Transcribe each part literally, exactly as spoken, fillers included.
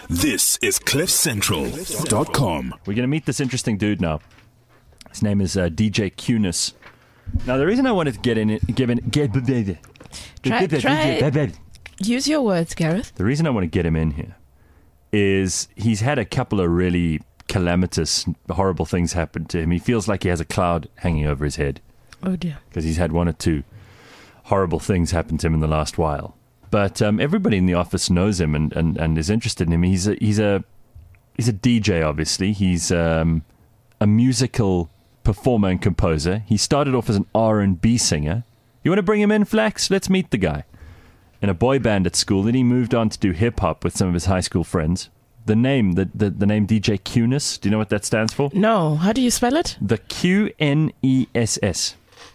This is cliff central dot com. We're going to meet this interesting dude now. His name is uh, D J Cunis. Now, the reason I wanted to get in it, give in, get, Try, try, use your words, Gareth. the reason I want to get him in here is he's had a couple of really calamitous, horrible things happen to him. He feels like he has a cloud hanging over his head Oh dear. because he's had one or two horrible things happen to him in the last while. But um, everybody in the office knows him and, and, and is interested in him. He's a he's a he's a D J. Obviously, he's um, a musical performer and composer. He started off as an R and B singer. You want to bring him in, Flax? Let's meet the guy. In a boy band at school, then he moved on to do hip hop with some of his high school friends. The name, the, the, the name D J Cunis, do you know what that stands for? No, how do you spell it? The Q N E S S.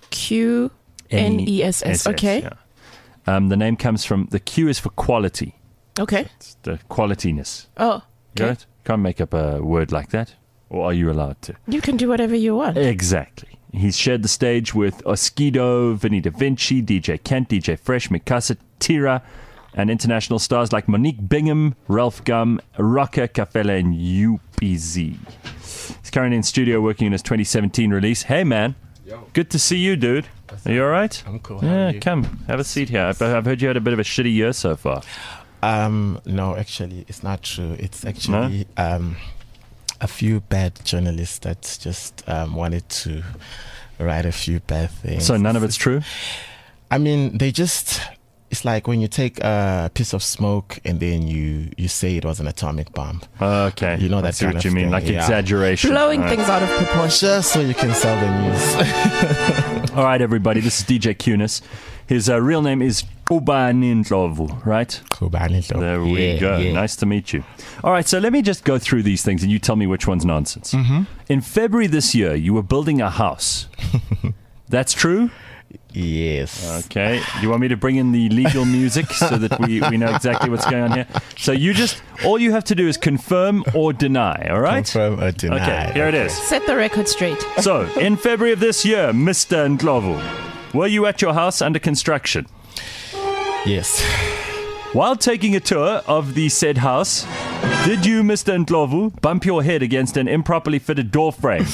Q N E S S. Okay. Yeah. Um, the name comes from, the Q is for quality. Okay. It's the qualityness. Oh, Got okay. it? Can't make up a word like that. Or are you allowed to? You can do whatever you want. Exactly. He's shared the stage with Oskido, Vinny Da Vinci, D J Kent, D J Fresh, Mikasa, Tira, and international stars like Monique Bingham, Ralph Gum, Rocker, Kafela, and U P Z. He's currently in studio working on his twenty seventeen release. Hey, man. Yo. Good to see you, dude. Are you all right? I'm cool. How Yeah, are you? come. Have a seat here. I've, I've heard you had a bit of a shitty year so far. Um, no, actually, it's not true. It's actually um, a few bad journalists that just um, wanted to write a few bad things. So none of it's true? I mean, they just... It's like when you take a piece of smoke and then you, you say it was an atomic bomb. Okay. You know I that see kind what you of mean, thing, like yeah. exaggeration. Blowing All right. things out of proportion. Just so you can sell the news. All right, everybody, this is D J Cunis. His uh, real name is Khubani Ndlovu, right? There we Yeah, go. yeah. Nice to meet you. All right, so let me just go through these things and you tell me which one's nonsense. Mm-hmm. In February this year, you were building a house. That's true? Yes. Okay. Do you want me to bring in the legal music so that we, we know exactly what's going on here? So you just, all you have to do is confirm or deny, all right? Confirm or deny. Okay, here it is. Set the record straight. So, in February of this year, Mister Ndlovu, were you at your house under construction? Yes. While taking a tour of the said house, did you, Mister Ndlovu, bump your head against an improperly fitted door frame?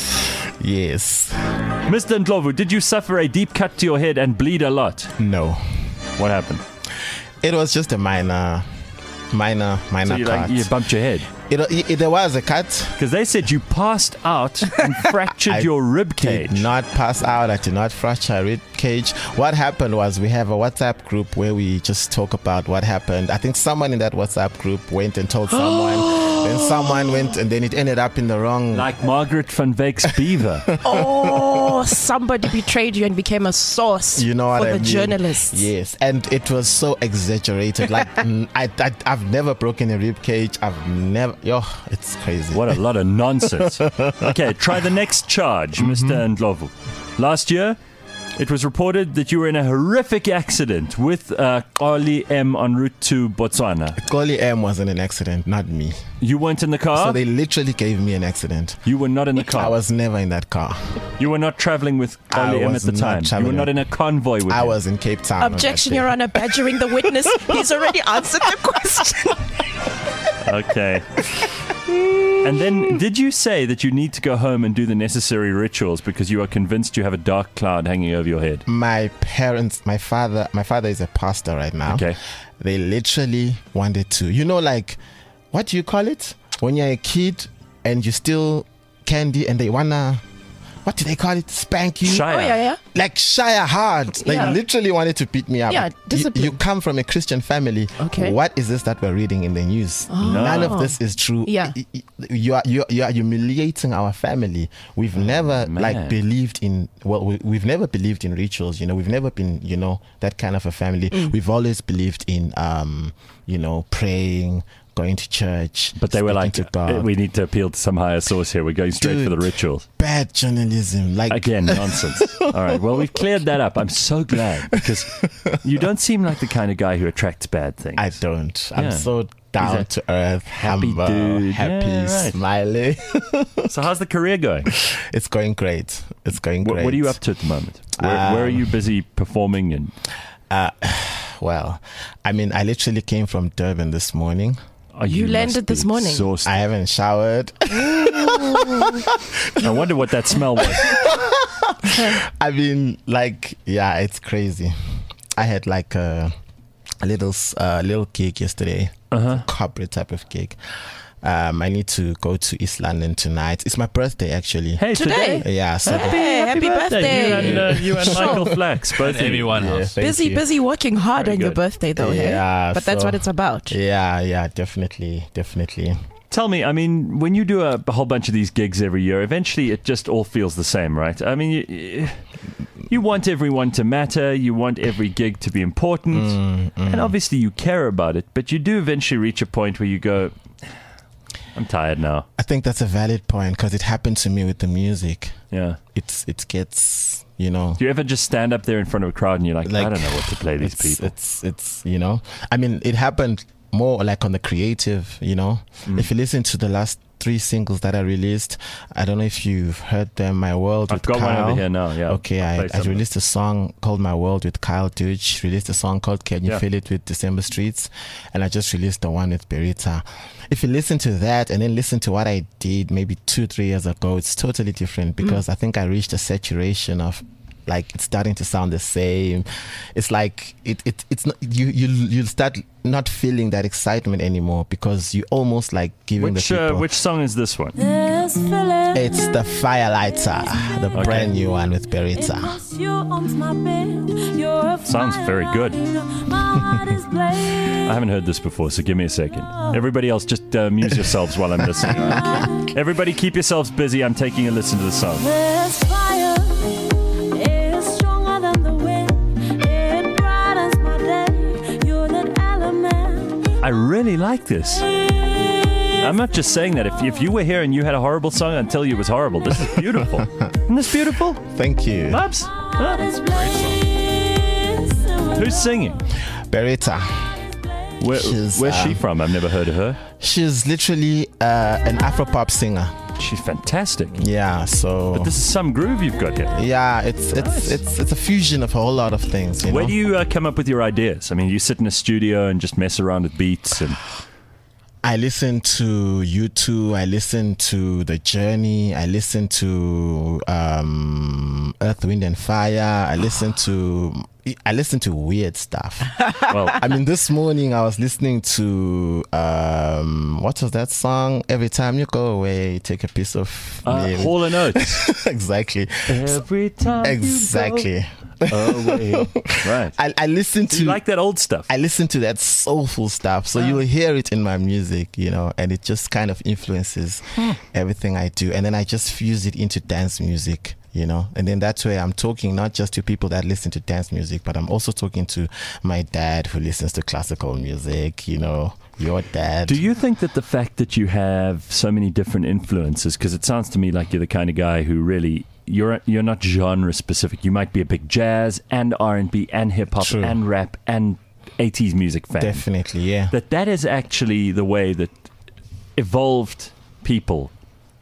Yes. Mister Ndlovu, did you suffer a deep cut to your head and bleed a lot? No. What happened? It was just a minor, minor, minor So you, cut. like, you bumped your head? It, it, there was a cut. Because they said you passed out and fractured I your rib cage. Did not pass out. I did not fracture a rib cage. What happened was we have a WhatsApp group where we just talk about what happened. I think someone in that WhatsApp group went and told someone. Then someone went and then it ended up in the wrong. Like Margaret van Veek's beaver. Oh, somebody betrayed you and became a source You know what for I the mean? journalists. Yes, and it was so exaggerated. Like mm, I, I, I've never broken a rib cage. I've never. Yo, it's crazy. What a lot of nonsense. Okay, try the next charge, Mister Ndlovu. Last year, it was reported that you were in a horrific accident with uh, Oli M on route to Botswana. Koli M was in an accident, not me. You weren't in the car? So they literally gave me an accident. You were not in the car? I was never in that car. You were not traveling with I Oli M at was the not time? You were traveling not with- in a convoy with I him? was in Cape Town. on that Objection, day. Your Honor, badgering the witness. He's already answered the question. Okay. And then, did you say that you need to go home and do the necessary rituals because you are convinced you have a dark cloud hanging over your head? My parents, my father, my father is a pastor right now. Okay. They literally wanted to, you know, like, what do you call it? When you're a kid and you still candy and they wanna, what do they call it? Spank you? Shy. Oh, yeah, yeah. Like shire hard. They Yeah. literally wanted to beat me up. Yeah, You- discipline. You, come from a Christian family. Okay. What is this that we're reading in the news? None of this is true. Yeah. Y- y- You are you are, you are humiliating our family. We've never man. like believed in well we, we've never believed in rituals, you know. We've never been, you know, that kind of a family. We've always believed in um, you know, praying, going to church. But they were like, speaking to God. we need to appeal to some higher source here. We're going straight Dude. for the rituals. Bad journalism. Like Again, nonsense. All right. Well, we've cleared that up. I'm so glad because you don't seem like the kind of guy who attracts bad things. I don't. Yeah. I'm so down He's a to earth, happy humble, dude. happy, Yeah, right. smiling. So how's the career going? It's going great. It's going What, great. what are you up to at the moment? Where, Um, where are you busy performing? And Uh, well, I mean, I literally came from Durban this morning. Oh, you you landed this morning. Exhausted. I haven't showered. I wonder what that smell was. I mean, like, yeah, it's crazy. I had like a, a little uh, little gig yesterday, Uh-huh. corporate type of gig. Um, I need to go to East London tonight. It's my birthday, actually. Hey, Today? today. Yeah, so Hey, happy birthday. You and, uh, you and Sure. Michael Flax, both of you. Everyone yeah, else. thank busy, you. busy working hard Very on your good. birthday, though. hey? Yeah, But that's so- what it's about. Yeah, yeah, definitely, definitely. Tell me, I mean, when you do a, a whole bunch of these gigs every year, eventually it just all feels the same, right? I mean, you, you want everyone to matter, you want every gig to be important, Mm, mm. and obviously you care about it, but you do eventually reach a point where you go, I'm tired now. I think that's a valid point because it happened to me with the music. Yeah. It's it gets, you know, Do you ever just stand up there in front of a crowd and you're like, Like, I don't know what to play these it's, people? It's it's you know, I mean, it happened more like on the creative, you know. Mm. If you listen to the last three singles that I released, I don't know if you've heard them. My World I've with got Kyle. one over here now, yeah. Okay, I'll I, play I some. released a song called My World with Kyle Dutch, released a song called Can You Yeah. Feel It with December Streets, and I just released the one with Berita. If you listen to that and then listen to what I did maybe two, three years ago, it's totally different because Mm. I think I reached a saturation of like it's starting to sound the same. It's like it, it it's not you you you start not feeling that excitement anymore because you almost like giving Which, the people. uh, which song is this one? It's the Firelighter, the Okay. brand new one with Berita. Sounds very good. I haven't heard this before, so give me a second. Everybody else, just uh, amuse yourselves while I'm listening. Everybody keep yourselves busy. I'm taking a listen to the song. This fire is stronger than the wind. It brightens my day. You're that element. I really like this. I'm not just saying that. If, if you were here and you had a horrible song, I'd tell you it was horrible. This is beautiful. Isn't this beautiful? Thank you. Babs? Huh? This place. Who's singing? Berita. Where, She's, where's she um, from? I've never heard of her. She's literally uh, an Afropop singer. She's fantastic. Yeah, so But this is some groove you've got here. yeah, it's it's Nice. it's it's a fusion of a whole lot of things. You Where know? do you uh, come up with your ideas? I mean, you sit in a studio and just mess around with beats and... I listen to U two. I listen to The Journey. I listen to um, Earth, Wind and Fire. I listen to I listen to weird stuff. Well, I mean, this morning I was listening to um, what was that song? Every time you go away, take a piece of uh, me. Hall and Oates. Exactly. Every time Exactly. you go away. Right. I, I listen Do to you like that old stuff? I listen to that soulful stuff, so you'll hear it in my music, you know, and it just kind of influences everything I do, and then I just fuse it into dance music, you know, and then that's where I'm talking not just to people that listen to dance music, but I'm also talking to my dad who listens to classical music, you know, your dad. Do you think that the fact that you have so many different influences, because it sounds to me like you're the kind of guy who really you're you're not genre specific. You might be a big jazz and R and B and hip hop True. and rap and eighties music fan. Definitely, yeah. That that is actually the way that evolved people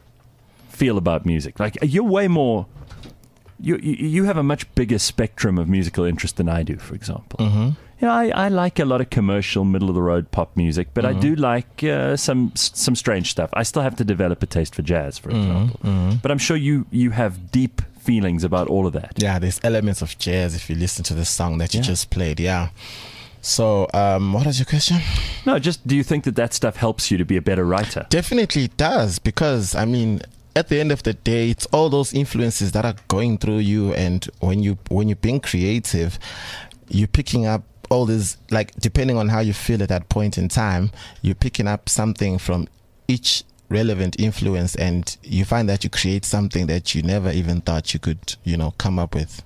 feel about music. Like you're way more. You you, you have a much bigger spectrum of musical interest than I do, for example. Mm-hmm. Yeah, I, I like a lot of commercial, middle of the road pop music, but Mm-hmm. I do like uh, some some strange stuff. I still have to develop a taste for jazz, for example. Mm-hmm. But I'm sure you you have deep feelings about all of that. Yeah, there's elements of jazz if you listen to the song that you Yeah. just played, yeah. So, um, what was your question? No, just do you think that that stuff helps you to be a better writer? Definitely it does, because I mean, at the end of the day, it's all those influences that are going through you, and when you when you're being creative, you're picking up all this, like depending on how you feel at that point in time, you're picking up something from each relevant influence, and you find that you create something that you never even thought you could, you know, come up with.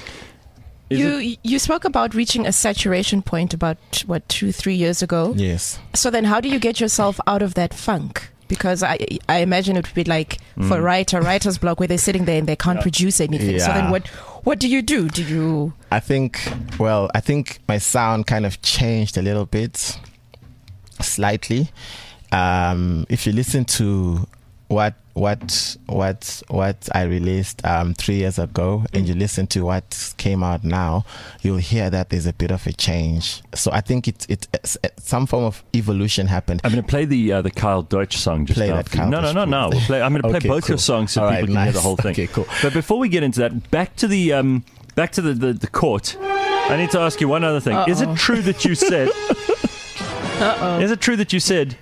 Is You it- you spoke about reaching a saturation point about what two three years ago. Yes. So then, how do you get yourself out of that funk? Because I I imagine it would be like for a writer, writer's block, where they're sitting there and they can't Yeah. produce anything. So then, Yeah. what what do you do? Do you I think, well, I think my sound kind of changed a little bit, slightly. Um, if you listen to what what what what I released um, three years ago, and you listen to what came out now, you'll hear that there's a bit of a change. So I think it it it's, it's some form of evolution happened. I'm going to play the uh, the Kyle Deutsch song just Play now. that for you. Kyle no, no, Deutsch, no, no. please. We'll play, I'm going to play Okay, both cool. your songs so All people right, can hear nice. the whole thing. Okay, cool. But before we get into that, back to the um, back to the, the, the court. I need to ask you one other thing. Uh-oh. Is it true that you said? Uh-oh. Is it true that you said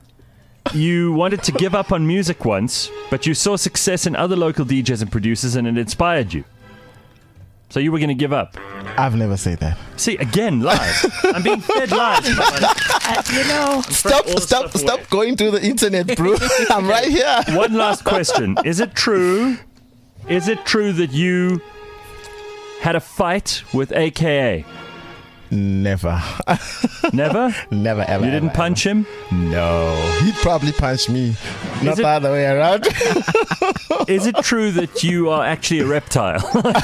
you wanted to give up on music once, but you saw success in other local D Js and producers, and it inspired you? So you were going to give up. I've never said that. See, again, lies. I'm being fed lies. Uh, you know, Stop! all Stop! stuff Stop away. going to the internet, bro. I'm right here. One last question. Is it true? Is it true that you had a fight with A K Never, A? Never? never, ever. You didn't ever, punch him? ever. No, he'd probably punch me, not it- the other way around. Is it true that you are actually a reptile?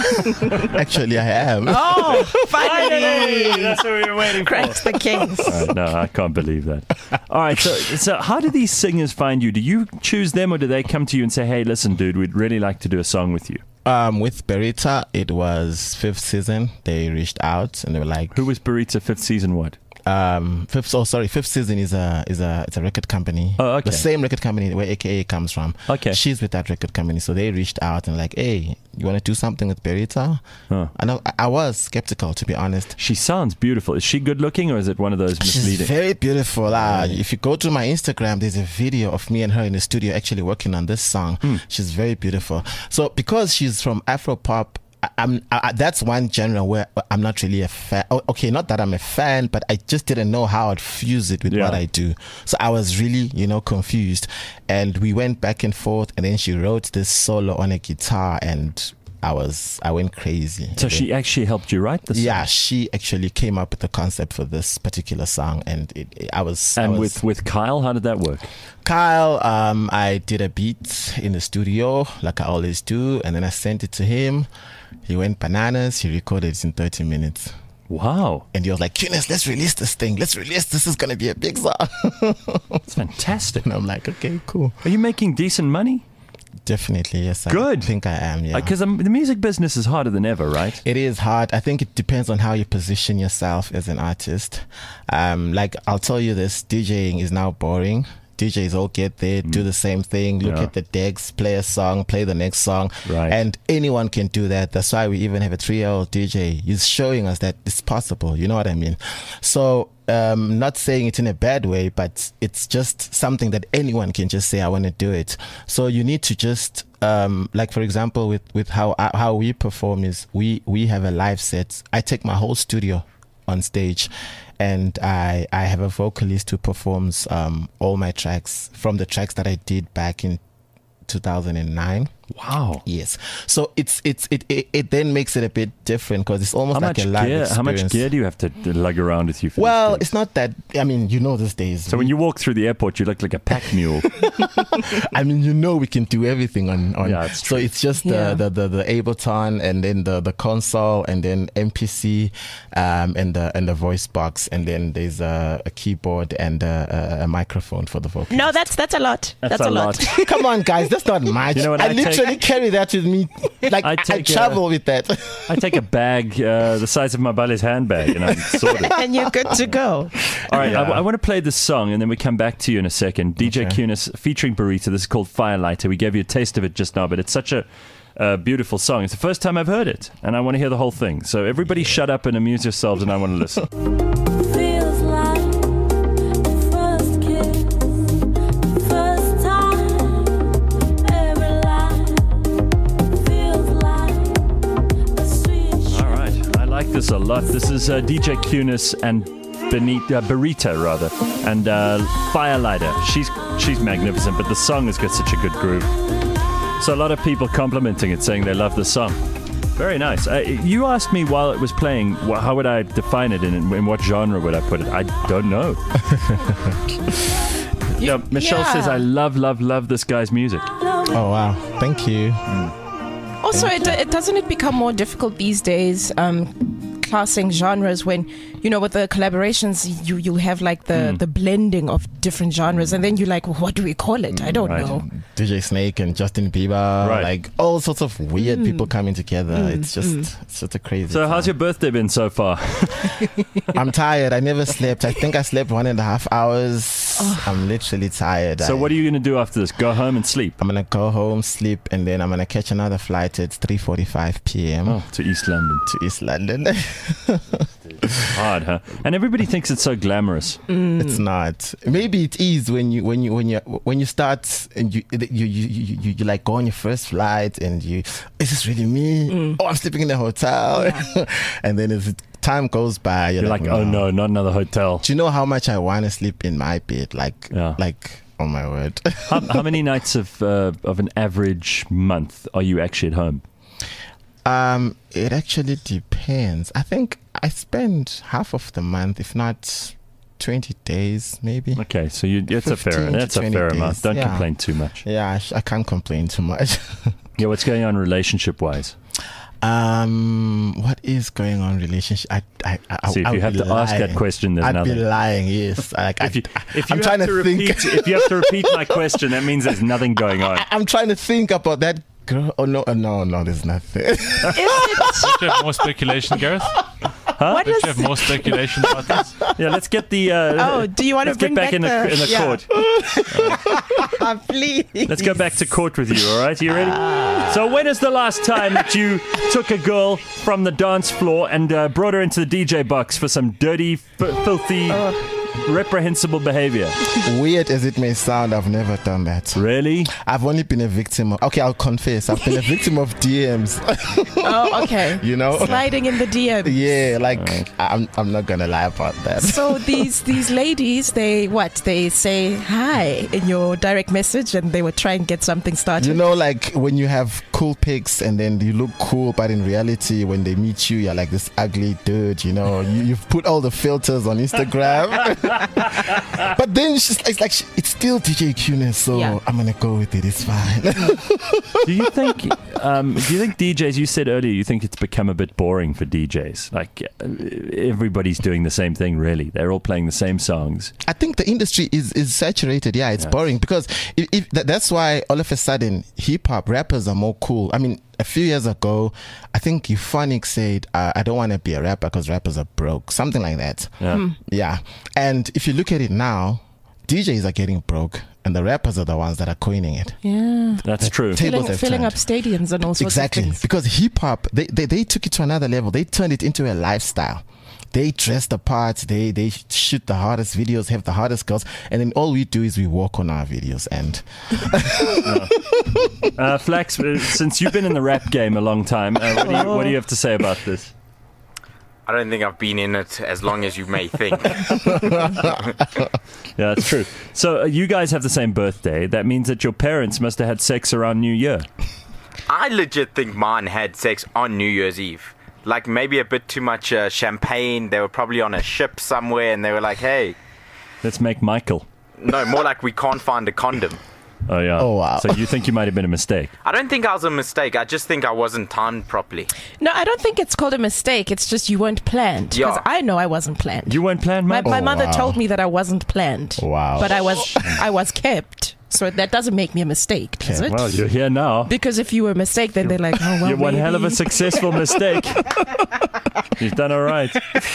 Actually, I am. oh, finally, That's what we were waiting cracked the kings. Uh, no, I can't believe that. All right, so so how do these singers find you? Do you choose them, or do they come to you and say, "Hey, listen, dude, we'd really like to do a song with you"? Um, with Berita, it was fifth season. They reached out and they were like, Who was Burita fifth season? What? um, fifth. Oh, sorry, fifth season is a is a it's a record company. Oh, okay. The same record company where A K A comes from. Okay. She's with that record company, so they reached out and like, hey, you want to do something with Berita? Huh. And I, I was skeptical, to be honest. She sounds beautiful. Is she good looking, or is it one of those She's misleading? very beautiful. Uh, if you go to my Instagram, there's a video of me and her in the studio actually working on this song. Hmm. She's very beautiful. So because she's from Afropop, I, I'm I, I- that's one genre where I'm not really a fan. Oh, okay, not that I'm a fan, but I just didn't know how I'd fuse it with Yeah. what I do. So I was really, you know, confused. And we went back and forth, and then she wrote this solo on a guitar, and I was I went crazy. So And then- she actually helped you write this? yeah, she actually came up with the concept for this particular song, and it, it, I was. I And was, with, with Kyle, how did that work? Kyle, um, I did a beat in the studio like I always do, and then I sent it to him. He went bananas. He recorded it in thirty minutes, Wow, and he was like, "Cunis, let's release this thing. Let's release. This is gonna be a big song." that's fantastic. And I'm like, "Okay, cool. Are you making decent money? Definitely, yes. Good. I think I am. Yeah." Because um, the music business is harder than ever, right? It is hard. I think it depends on how you position yourself as an artist. Um, like I'll tell you this, DJing is now boring. D Js all get there, do the same thing, look Yeah. at the decks, play a song, play the next song. Right. And anyone can do that. That's why we even have a three-year-old D J. He's showing us that it's possible. You know what I mean? So, um, not saying it in a bad way, but it's just something that anyone can just say, I want to do it. So you need to just, um, like for example, with, with how, uh, how we perform is we, we have a live set. I take my whole studio on stage, and I I have a vocalist who performs um, all my tracks from the tracks that I did back in two thousand nine. Wow. Yes, so it's it's it it, it then makes it a bit different because it's almost How like much a live gear? experience. How much gear do you have to to lug around with you? For Well, this gig? it's not that. I mean, you know, these days. So when you walk through the airport, you look like a pack mule. I mean, you know, we can do everything on. on Yeah, it's so true. it's just Yeah. the, the, the, the Ableton, and then the, the console, and then M P C, um, and the and the voice box, and then there's a, a keyboard and a, a, a microphone for the vocal. No, that's that's a lot. That's That's, a a lot. Come on, guys, that's not much. You know what, I, I literally take- carry that with me. Like I I, take a- travel with that. I take a bag uh, the size of my Bali's handbag, and I'm sorted. And you're good to go. All right, Yeah. I, I want to play this song, and then we come back to you in a second. D J Okay. Cunis featuring Burita. This is called Firelighter. We gave you a taste of it just now, but it's such a uh, beautiful song. It's the first time I've heard it, and I want to hear the whole thing. So everybody shut up and amuse yourselves, and I want to listen. Feels like the first kiss, the first time ever lied. Feels like a sweet All right, I like this a lot. This is uh, D J Cunis and Benita, uh, Burita, rather, and uh, Firelighter. She's she's magnificent, but the song has got such a good groove. So a lot of people complimenting it, saying they love the song. Very nice. Uh, you asked me while it was playing, wh- how would I define it, and in, in what genre would I put it? I don't know. Yeah, Michelle yeah. says, I love, love, love this guy's music. Oh wow, thank you. Also, it, it doesn't it become more difficult these days, um, classing genres when, you know, with the collaborations, you you have like the, Mm. the blending of different genres, and then you're like, well, what do we call it? I don't Right. know. D J Snake and Justin Bieber, Right. like all sorts of weird Mm. people coming together. It's just, it's just a crazy. So, how's your time. birthday been so far? I'm tired. I never slept. I think I slept one and a half hours. I'm literally tired. So, I, what are you going to do after this? Go home and sleep? I'm gonna go home, sleep, and then I'm gonna catch another flight at three forty-five p.m. Oh, to East London. to East London. Hard, huh? And everybody thinks it's so glamorous. It's not. Maybe it is when you when you when you when you start and you you you you, you, you like go on your first flight and you is this really me? Oh, I'm sleeping in a hotel, and then as time goes by, you're, You're like, oh no, not another hotel. Do you know how much I want to sleep in my bed? Like, Yeah. like, oh my word. How, how many nights of uh, of an average month are you actually at home? um, it actually depends. I think I spend half of the month, if not twenty days, maybe. Okay, so you, it's a fair, fifteen to that's a twenty fair days, amount. Don't yeah. complain too much. Yeah, I, sh- I can't complain too much. Yeah, what's going on relationship wise? Um, what is going on relationship? I, I, I, See, if I you would have be to ask that lying. question, there's I'd nothing. be lying. Yes, like If I, you, if you I'm have trying to, to repeat, think. if you have to repeat my question, that means there's nothing going on. I, I'm trying to think about that girl. Oh no, oh, no, no, there's nothing. Is it? Do you have more speculation, Gareth? What Do is? you have more speculation about this? Yeah, let's get the. Uh, Oh, do you want to let's get bring back, back in the, the- in the yeah. court. Please. Let's go back to court with you. All right, you ready? So, when is the last time that you took a girl from the dance floor and uh, brought her into the D J box for some dirty, f- filthy, reprehensible behavior? Weird as it may sound, I've never done that. Really? I've only been a victim of. Okay, I'll confess. I've been a victim of D Ms. Oh, okay. You know. Sliding in the D M. Yeah, like I'm. I'm not gonna lie about that. So these these ladies, they what? They say hi in your direct message, and they would try and get something started. You know, like when you have cool pics and then you look cool, but in reality, when they meet you, you're like this ugly dude. You know, you, you've put all the filters on Instagram, but then she's, it's like she, it's still D J Q-ness, so Yeah. I'm gonna go with it. It's fine. Do you think? Um, do you think D Js? You said earlier you think it's become a bit boring for D Js. Like uh, everybody's doing the same thing. Really, they're all playing the same songs. I think the industry is, is saturated. Yeah, it's Yes. boring because if, if that, that's why all of a sudden hip hop rappers are more cool. I mean, a few years ago, I think Euphonic said, uh, "I don't want to be a rapper because rappers are broke," something like that. Yeah. Yeah, and if you look at it now, D Js are getting broke, and the rappers are the ones that are coining it. Yeah. That's true. Tables Filling, have filling turned. up stadiums and all sorts Exactly, of things. because hip hop, they, they they took it to another level. They turned it into a lifestyle. They dress the parts. They they shoot the hardest videos, have the hardest girls, and then all we do is we walk on our videos. And Uh, Flax, uh, since you've been in the rap game a long time, uh, what, do you, what do you have to say about this? I don't think I've been in it as long as you may think. Yeah, that's true. So uh, you guys have the same birthday. That means that your parents must have had sex around New Year. I legit think mine had sex on New Year's Eve. Like maybe a bit too much uh, champagne. They were probably on a ship somewhere and they were like, hey, Let's make Michael. no, more like we can't find a condom. Oh yeah. Oh, wow. So you think you might have been a mistake? I don't think I was a mistake. I just think I wasn't timed properly. No, I don't think it's called a mistake. It's just you weren't planned. Because Yeah. I know I wasn't planned. You weren't planned, My, man. my Oh, mother wow. told me that I wasn't planned. Wow. But I was I was kept. So that doesn't make me a mistake, does it? Well, you're here now. Because if you were a mistake, then they're like, oh, well, You're one hell of a maybe. successful mistake. You've done all right.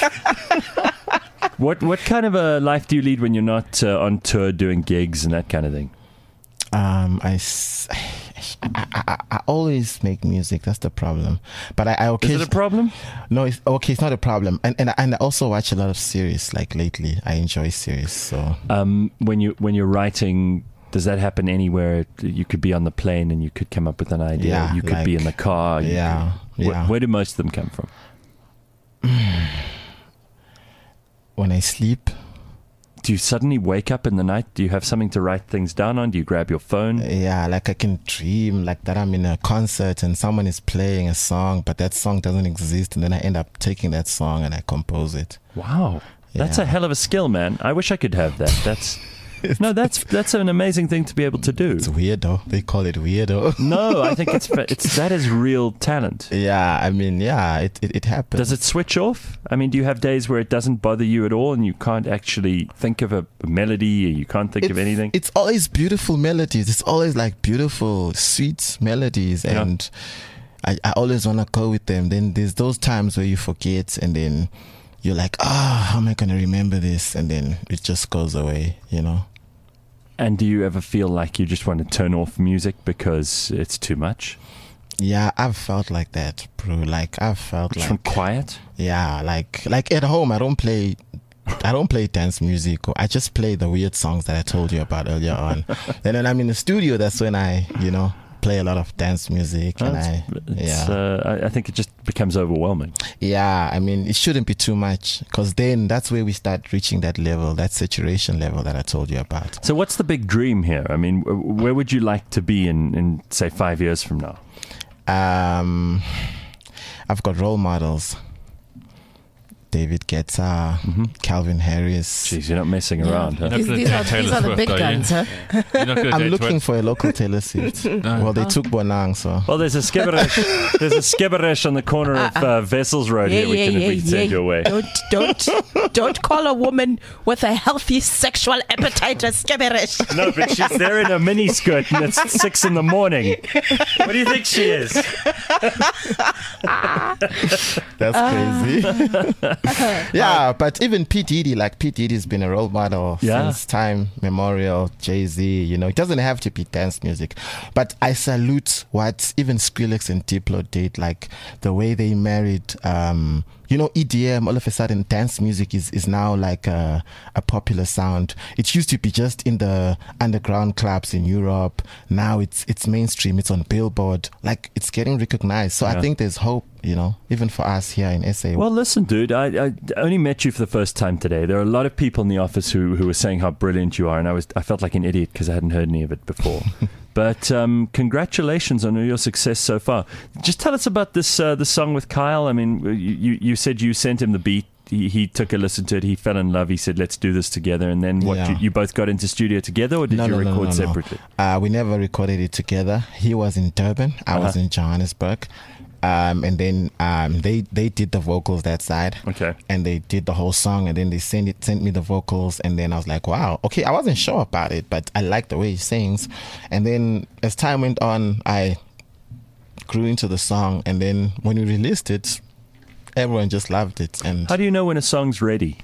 What what kind of a life do you lead when you're not uh, on tour doing gigs and that kind of thing? um, I, s- I, I, I- I always make music. That's the problem. But I, I Is occasionally it a problem? no, it's okay. It's not a problem. And and and I also watch a lot of series. Like lately, I enjoy series. So Um, when you when you're writing, does that happen anywhere? You could be on the plane and you could come up with an idea. Yeah, you could be like- in the car. you yeah, could- where, yeah. where do most of them come from? when I sleep, Do you suddenly wake up in the night? Do you have something to write things down on? Do you grab your phone? yeah, like I can dream like that I'm in a concert and someone is playing a song, but that song doesn't exist, and then I end up taking that song and I compose it. Wow, that's Yeah. a hell of a skill, man. I wish I could have that. That's No, that's that's an amazing thing to be able to do. It's weirdo. They call it weirdo. No, I think it's it's that is real talent. Yeah, I mean, yeah, it, it, it happens. Does it switch off? I mean, do you have days where it doesn't bother you at all and you can't actually think of a, a melody or you can't think it's, of anything? It's always beautiful melodies. It's always like beautiful, sweet melodies. Yeah. And I, I always want to go with them. Then there's those times where you forget and then you're like, ah, oh, how am I going to remember this? And then it just goes away, you know? And do you ever feel like you just want to turn off music because it's too much? Yeah, I've felt like that, bro. Like I've felt Just like want quiet? Yeah, like like at home I don't play I don't play dance music. Or I just play the weird songs that I told you about earlier on. And then I'm in the studio, that's when I, you know, play a lot of dance music. Oh, and it's, I it's, yeah. uh, I I think it just becomes overwhelming. Yeah, I mean, it shouldn't be too much because then that's where we start reaching that level, that saturation level that I told you about. So what's the big dream here? I mean, w- where would you like to be in, in say, five years from now? Um, I've got role models. David Guetta, Mm-hmm. Calvin Harris. Jeez, you're not messing around, huh? You're not These, gonna these date are, these Taylor are the Swift, big are you? guns, huh? You're not gonna I'm date looking Twi- for a local Taylor Swift. Well, they took Bonang, so. Well, there's a skibberesh. There's a skibberesh on the corner of uh, Vessels Road here. We can, we can send you away. Don't, don't, don't call a woman with a healthy sexual appetite a skibberesh. No, but she's there in a mini skirt and it's six in the morning. What do you think she is? That's crazy. Yeah, but even P. Diddy, like P. Diddy's been a role model Yeah. since time memorial. Jay-Z, you know, it doesn't have to be dance music. But I salute what even Skrillex and Diplo did, like the way they married, um, you know, E D M. All of a sudden, dance music is, is now like a, a popular sound. It used to be just in the underground clubs in Europe. Now it's it's mainstream. It's on Billboard. Like, it's getting recognized. So Yeah. I think there's hope, you know, even for us here in S A. Well, listen, dude, I, I only met you for the first time today. There are a lot of people in the office who, who were saying how brilliant you are, and I was I felt like an idiot because I hadn't heard any of it before. But um, congratulations on your success so far. Just tell us about this uh, the song with Kyle. I mean, you, you you said you sent him the beat. He, he took a listen to it. He fell in love. He said, "Let's do this together." And then what? Yeah. You, you both got into studio together, or did No, you no, no, record no, no. separately? Uh, we never recorded it together. He was in Durban. I was Uh-huh. in Johannesburg. Um, and then um, they they did the vocals that side. Okay. And they did the whole song, and then they sent it sent me the vocals, and then I was like, wow, okay. I wasn't sure about it, but I liked the way he sings. And then as time went on, I grew into the song, and then when we released it, everyone just loved it. And How do you know when a song's ready?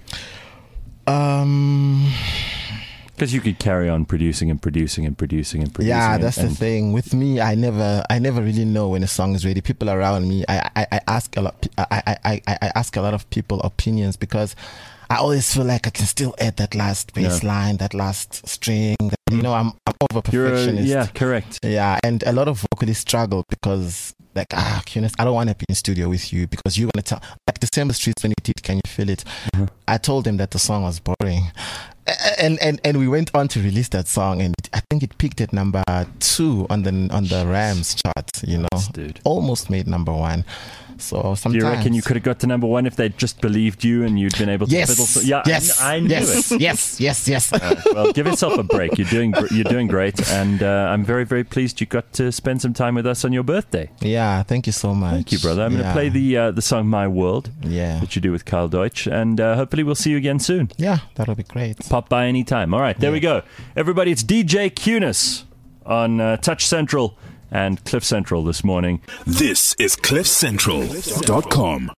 um. Because you could carry on producing and producing and producing and producing. Yeah, and- that's the and- thing. With me, I never, I never really know when a song is ready. People around me, I, I, I ask a lot. I, I, I, I ask a lot of people opinions because I always feel like I can still add that last bass Yeah. line, that last string. That, you know, I'm, I'm over You're a, perfectionist. yeah, correct. Yeah, and a lot of vocalists struggle because, like, ah, Cunis, I don't want to be in studio with you because you're gonna tell. Like December Streets, when you did, Can You Feel It? Mm-hmm. I told them that the song was boring, and and and we went on to release that song, and it, I think it peaked at number two on the on the Rams chart. You know, Dude. almost made number one. So Do sometimes you reckon you could have got to number one if they'd just believed you and you'd been able to Yes. fiddle? So, yeah, yes. I, I knew yes. it. Yes. Yes. Yes. Uh, well, give yourself a break. You're doing gr- you're doing great, and uh, I'm very very pleased you got to spend some time with us on your birthday. Yeah. Thank you so much. Thank you, brother. I'm going to Yeah. play the uh, the song "My World" Yeah. that you do with Kyle Deutsch, and uh, hopefully we'll see you again soon. Yeah. That'll be great. Pop by anytime. All right, there we go. Everybody, it's D J Cunis on uh, Touch Central and Cliff Central this morning. This is cliff central dot com.